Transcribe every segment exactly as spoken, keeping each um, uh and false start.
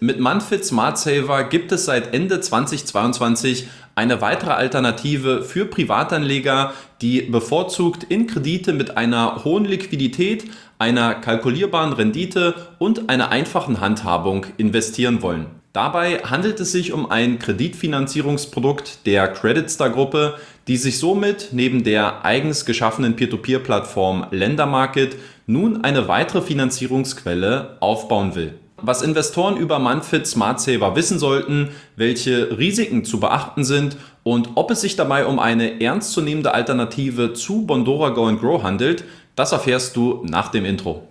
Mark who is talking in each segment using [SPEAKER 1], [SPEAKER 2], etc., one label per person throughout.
[SPEAKER 1] Mit Monfit Smart Saver gibt es seit Ende zweitausendzweiundzwanzig eine weitere Alternative für Privatanleger, die bevorzugt in Kredite mit einer hohen Liquidität, einer kalkulierbaren Rendite und einer einfachen Handhabung investieren wollen. Dabei handelt es sich um ein Kreditfinanzierungsprodukt der CreditStar-Gruppe, die sich somit neben der eigens geschaffenen Peer-to-Peer-Plattform Lendermarket nun eine weitere Finanzierungsquelle aufbauen will. Was Investoren über Monfit Smart Saver wissen sollten, welche Risiken zu beachten sind und ob es sich dabei um eine ernstzunehmende Alternative zu Bondora Go and Grow handelt, das erfährst du nach dem Intro.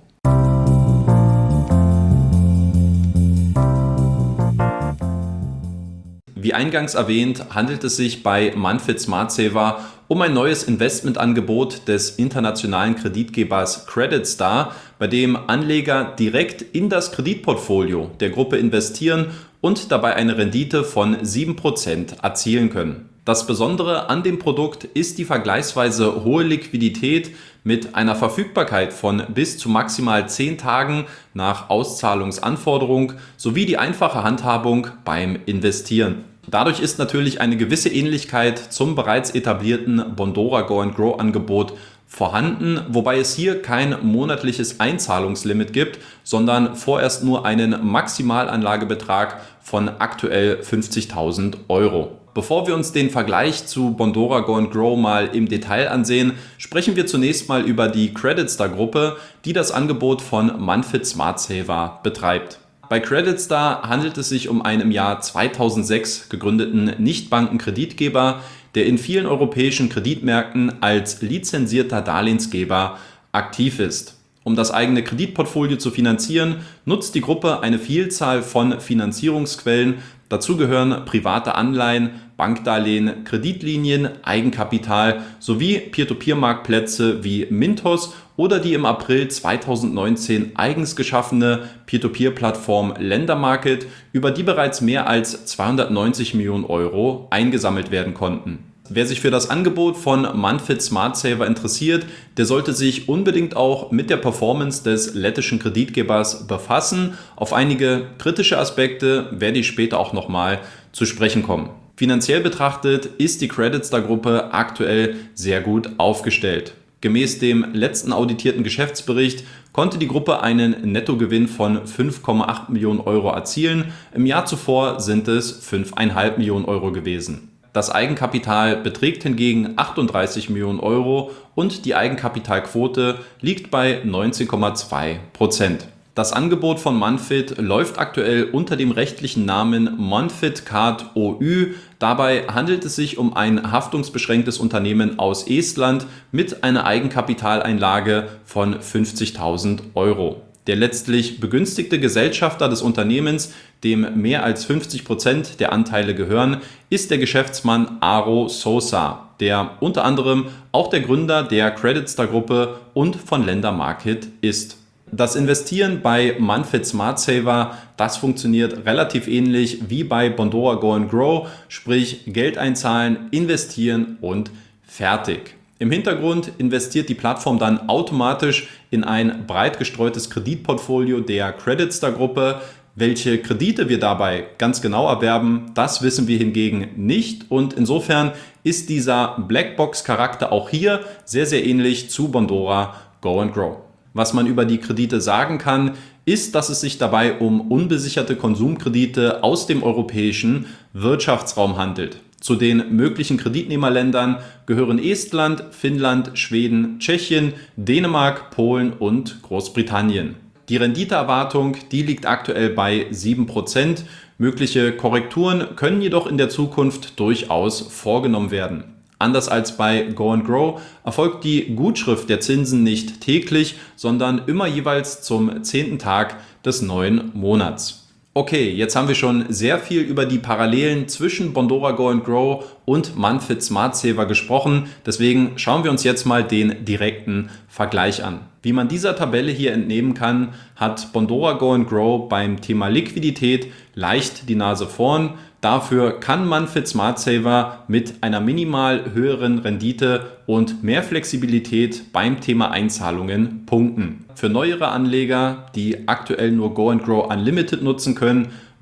[SPEAKER 1] Wie eingangs erwähnt, handelt es sich bei Monfit Smart Saver um ein neues Investmentangebot des internationalen Kreditgebers CreditStar, bei dem Anleger direkt in das Kreditportfolio der Gruppe investieren und dabei eine Rendite von sieben Prozent erzielen können. Das Besondere an dem Produkt ist die vergleichsweise hohe Liquidität mit einer Verfügbarkeit von bis zu maximal zehn Tagen nach Auszahlungsanforderung sowie die einfache Handhabung beim Investieren. Dadurch ist natürlich eine gewisse Ähnlichkeit zum bereits etablierten Bondora Go and Grow Angebot vorhanden, wobei es hier kein monatliches Einzahlungslimit gibt, sondern vorerst nur einen Maximalanlagebetrag von aktuell fünfzigtausend Euro. Bevor wir uns den Vergleich zu Bondora Go and Grow mal im Detail ansehen, sprechen wir zunächst mal über die CreditStar-Gruppe, die das Angebot von Monfit Smart Saver betreibt. Bei CreditStar handelt es sich um einen im Jahr zweitausendsechs gegründeten Nichtbankenkreditgeber, der in vielen europäischen Kreditmärkten als lizenzierter Darlehensgeber aktiv ist. Um das eigene Kreditportfolio zu finanzieren, nutzt die Gruppe eine Vielzahl von Finanzierungsquellen. Dazu gehören private Anleihen, Bankdarlehen, Kreditlinien, Eigenkapital sowie Peer-to-Peer-Marktplätze wie Mintos oder die im April zweitausendneunzehn eigens geschaffene Peer-to-Peer-Plattform Lendermarket, über die bereits mehr als zweihundertneunzig Millionen Euro eingesammelt werden konnten. Wer sich für das Angebot von Monfit Smart Saver interessiert, der sollte sich unbedingt auch mit der Performance des lettischen Kreditgebers befassen. Auf einige kritische Aspekte werde ich später auch nochmal zu sprechen kommen. Finanziell betrachtet ist die CreditStar-Gruppe aktuell sehr gut aufgestellt. Gemäß dem letzten auditierten Geschäftsbericht konnte die Gruppe einen Nettogewinn von fünf Komma acht Millionen Euro erzielen. Im Jahr zuvor sind es fünf Komma fünf Millionen Euro gewesen. Das Eigenkapital beträgt hingegen achtunddreißig Millionen Euro und die Eigenkapitalquote liegt bei neunzehn Komma zwei Prozent. Das Angebot von Monfit läuft aktuell unter dem rechtlichen Namen Monfit Card O Ü. Dabei handelt es sich um ein haftungsbeschränktes Unternehmen aus Estland mit einer Eigenkapitaleinlage von fünfzigtausend Euro. Der letztlich begünstigte Gesellschafter des Unternehmens, dem mehr als fünfzig Prozent der Anteile gehören, ist der Geschäftsmann Aro Sosa, der unter anderem auch der Gründer der CreditStar-Gruppe und von Lendermarket ist. Das Investieren bei Monfit Smart Saver, das funktioniert relativ ähnlich wie bei Bondora Go and Grow, sprich Geld einzahlen, investieren und fertig. Im Hintergrund investiert die Plattform dann automatisch in ein breit gestreutes Kreditportfolio der CreditStar-Gruppe. Welche Kredite wir dabei ganz genau erwerben, das wissen wir hingegen nicht und insofern ist dieser Blackbox-Charakter auch hier sehr, sehr ähnlich zu Bondora Go and Grow. Was man über die Kredite sagen kann, ist, dass es sich dabei um unbesicherte Konsumkredite aus dem europäischen Wirtschaftsraum handelt. Zu den möglichen Kreditnehmerländern gehören Estland, Finnland, Schweden, Tschechien, Dänemark, Polen und Großbritannien. Die Renditeerwartung, die liegt aktuell bei sieben Prozent. Mögliche Korrekturen können jedoch in der Zukunft durchaus vorgenommen werden. Anders als bei Go and Grow erfolgt die Gutschrift der Zinsen nicht täglich, sondern immer jeweils zum zehnten Tag des neuen Monats. Okay, jetzt haben wir schon sehr viel über die Parallelen zwischen Bondora Go and Grow und Monfit Smart Saver gesprochen. Deswegen schauen wir uns jetzt mal den direkten Vergleich an. Wie man dieser Tabelle hier entnehmen kann, hat Bondora Go and Grow beim Thema Liquidität leicht die Nase vorn. Dafür kann Monfit Smart Saver mit einer minimal höheren Rendite und mehr Flexibilität beim Thema Einzahlungen punkten. Für neuere Anleger, die aktuell nur Go and Grow Unlimited nutzen können,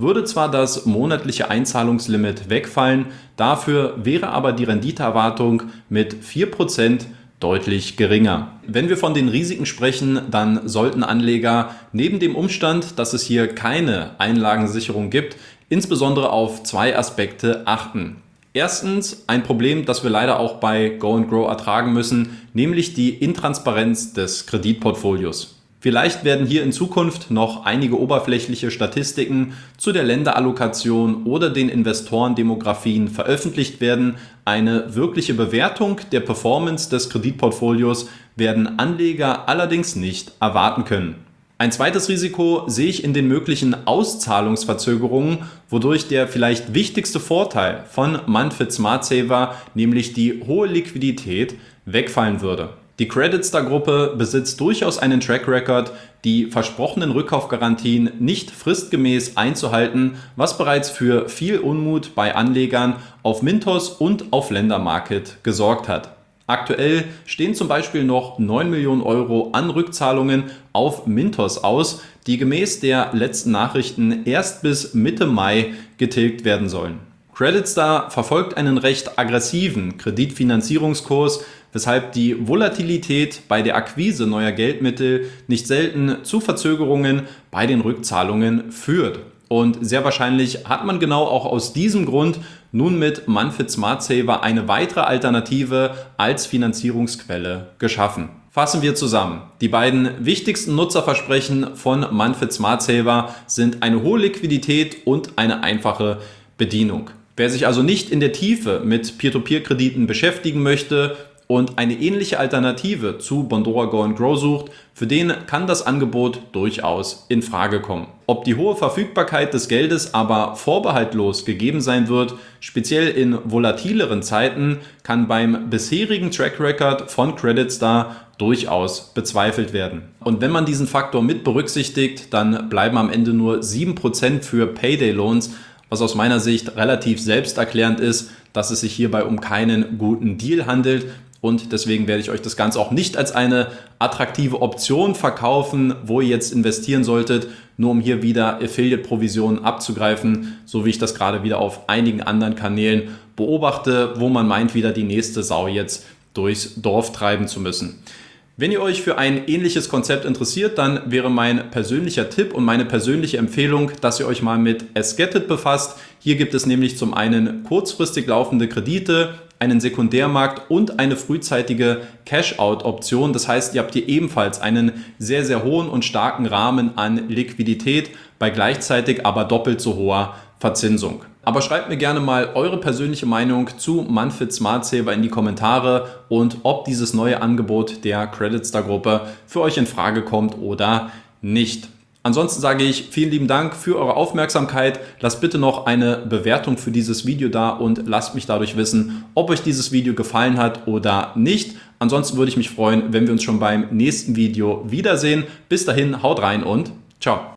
[SPEAKER 1] würde zwar das monatliche Einzahlungslimit wegfallen, dafür wäre aber die Renditeerwartung mit vier Prozent deutlich geringer. Wenn wir von den Risiken sprechen, dann sollten Anleger neben dem Umstand, dass es hier keine Einlagensicherung gibt, insbesondere auf zwei Aspekte achten. Erstens ein Problem, das wir leider auch bei Go and Grow ertragen müssen, nämlich die Intransparenz des Kreditportfolios. Vielleicht werden hier in Zukunft noch einige oberflächliche Statistiken zu der Länderallokation oder den Investorendemografien veröffentlicht werden. Eine wirkliche Bewertung der Performance des Kreditportfolios werden Anleger allerdings nicht erwarten können. Ein zweites Risiko sehe ich in den möglichen Auszahlungsverzögerungen, wodurch der vielleicht wichtigste Vorteil von Manfit Smart Saver, nämlich die hohe Liquidität, wegfallen würde. Die Creditstar-Gruppe besitzt durchaus einen Track Record, die versprochenen Rückkaufgarantien nicht fristgemäß einzuhalten, was bereits für viel Unmut bei Anlegern auf Mintos und auf Ländermarket gesorgt hat. Aktuell stehen zum Beispiel noch neun Millionen Euro an Rückzahlungen auf Mintos aus, die gemäß der letzten Nachrichten erst bis Mitte Mai getilgt werden sollen. Creditstar verfolgt einen recht aggressiven Kreditfinanzierungskurs, weshalb die Volatilität bei der Akquise neuer Geldmittel nicht selten zu Verzögerungen bei den Rückzahlungen führt. Und sehr wahrscheinlich hat man genau auch aus diesem Grund nun mit Manfit Smart Saver eine weitere Alternative als Finanzierungsquelle geschaffen. Fassen wir zusammen. Die beiden wichtigsten Nutzerversprechen von Manfit Smart Saver sind eine hohe Liquidität und eine einfache Bedienung. Wer sich also nicht in der Tiefe mit Peer-to-Peer-Krediten beschäftigen möchte und eine ähnliche Alternative zu Bondora Go and Grow sucht, für den kann das Angebot durchaus in Frage kommen. Ob die hohe Verfügbarkeit des Geldes aber vorbehaltlos gegeben sein wird, speziell in volatileren Zeiten, kann beim bisherigen Track Record von Creditstar durchaus bezweifelt werden. Und wenn man diesen Faktor mit berücksichtigt, dann bleiben am Ende nur sieben Prozent für Payday Loans, was aus meiner Sicht relativ selbsterklärend ist, dass es sich hierbei um keinen guten Deal handelt. Und deswegen werde ich euch das Ganze auch nicht als eine attraktive Option verkaufen, wo ihr jetzt investieren solltet, nur um hier wieder Affiliate-Provisionen abzugreifen, so wie ich das gerade wieder auf einigen anderen Kanälen beobachte, wo man meint, wieder die nächste Sau jetzt durchs Dorf treiben zu müssen. Wenn ihr euch für ein ähnliches Konzept interessiert, dann wäre mein persönlicher Tipp und meine persönliche Empfehlung, dass ihr euch mal mit Esgetit befasst. Hier gibt es nämlich zum einen kurzfristig laufende Kredite, einen Sekundärmarkt und eine frühzeitige Cash-Out-Option. Das heißt, ihr habt hier ebenfalls einen sehr, sehr hohen und starken Rahmen an Liquidität bei gleichzeitig aber doppelt so hoher Verzinsung. Aber schreibt mir gerne mal eure persönliche Meinung zu Manfit Smart Saver in die Kommentare und ob dieses neue Angebot der Creditstar-Gruppe für euch in Frage kommt oder nicht. Ansonsten sage ich vielen lieben Dank für eure Aufmerksamkeit. Lasst bitte noch eine Bewertung für dieses Video da und lasst mich dadurch wissen, ob euch dieses Video gefallen hat oder nicht. Ansonsten würde ich mich freuen, wenn wir uns schon beim nächsten Video wiedersehen. Bis dahin, haut rein und ciao.